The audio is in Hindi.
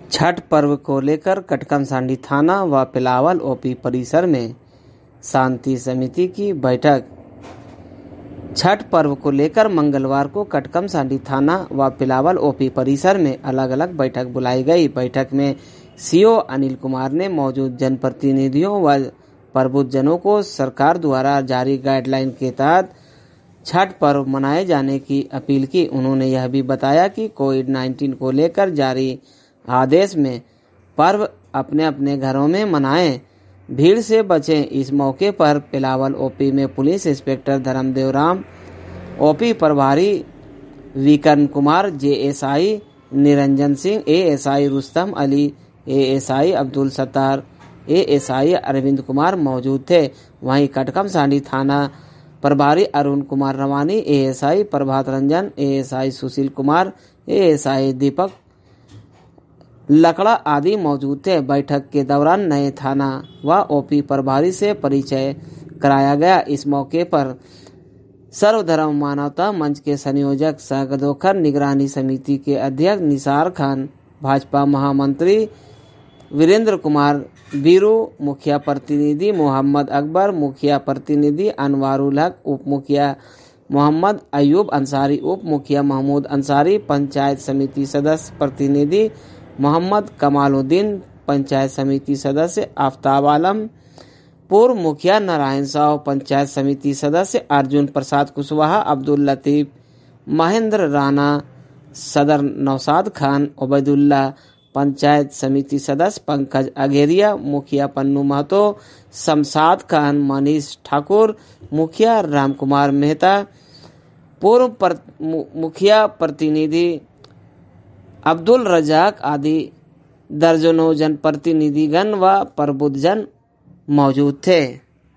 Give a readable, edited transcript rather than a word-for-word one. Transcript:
छठ पर्व को लेकर कटकमसांडी थाना व पिलावल ओपी परिसर में शांति समिति की बैठक। छठ पर्व को लेकर मंगलवार को कटकमसांडी थाना व पिलावल ओपी परिसर में अलग अलग बैठक बुलाई गई। बैठक में सीओ अनिल कुमार ने मौजूद जनप्रतिनिधियों व प्रबुद्धजनों को सरकार द्वारा जारी गाइडलाइन के तहत छठ पर्व मनाए जाने की अपील की। उन्होंने यह भी बताया कि कोविड-19 को लेकर जारी आदेश में पर्व अपने अपने घरों में मनाएं, भीड़ से बचें। इस मौके पर पिलावल ओपी में police inspector Dharmdev Ram, OP प्रभारी Vikarn Kumar, JSI Niranjan Singh, ASI Rustam Ali, ASI Abdul Sattar, ASI Arvind Kumar मौजूद थे। वहीं कटकमसांडी थाना प्रभारी Arun Kumar Rawani, ASI Prabhat Ranjan, ASI Sushil Kumar, ASI Deepak Lakra आदि मौजूद थे। बैठक के दौरान नए थाना व ओपी प्रभारी से परिचय कराया गया। इस मौके पर सर्वधर्म मानवता मंच के संयोजक सहगदोखर, निगरानी समिति के अध्यक्ष निसार खान, भाजपा महामंत्री वीरेंद्र कुमार बीरू, मुखिया प्रतिनिधि मोहम्मद अकबर, मुखिया प्रतिनिधि अनवारुल हक, उप मुखिया मोहम्मद अयूब अंसारी, उप मुखिया महमूद अंसारी, पंचायत समिति सदस्य प्रतिनिधि मोहम्मद कमालुद्दीन, पंचायत समिति सदस्य आफ्ताब आलम, पूर्व मुखिया नारायण साव, पंचायत समिति सदस्य अर्जुन प्रसाद कुशवाहा, अब्दुल लतीफ, महेंद्र राणा, सदर नौसाद खान, उबैदुल्ला, पंचायत समिति सदस्य पंकज अघेरिया, मुखिया पन्नू महतो, शमशाद खान, मनीष ठाकुर, मुखिया रामकुमार मेहता, पूर्व मुखिया प्रतिनिधि अब्दुल रजाक आदि दर्जनों जनप्रतिनिधिगण व प्रबुद्धजन मौजूद थे।